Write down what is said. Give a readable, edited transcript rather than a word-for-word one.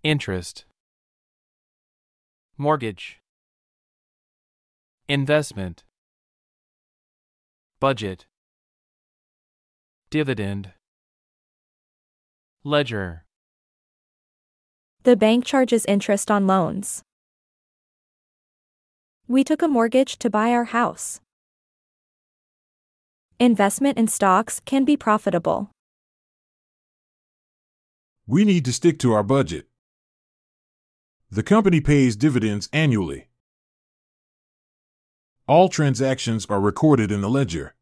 interest, mortgage, investment, budget, dividend, ledger. The bank charges interest on loans. We took a mortgage to buy our house. Investment in stocks can be profitable. We need to stick to our budget. The company pays dividends annually. All transactions are recorded in the ledger.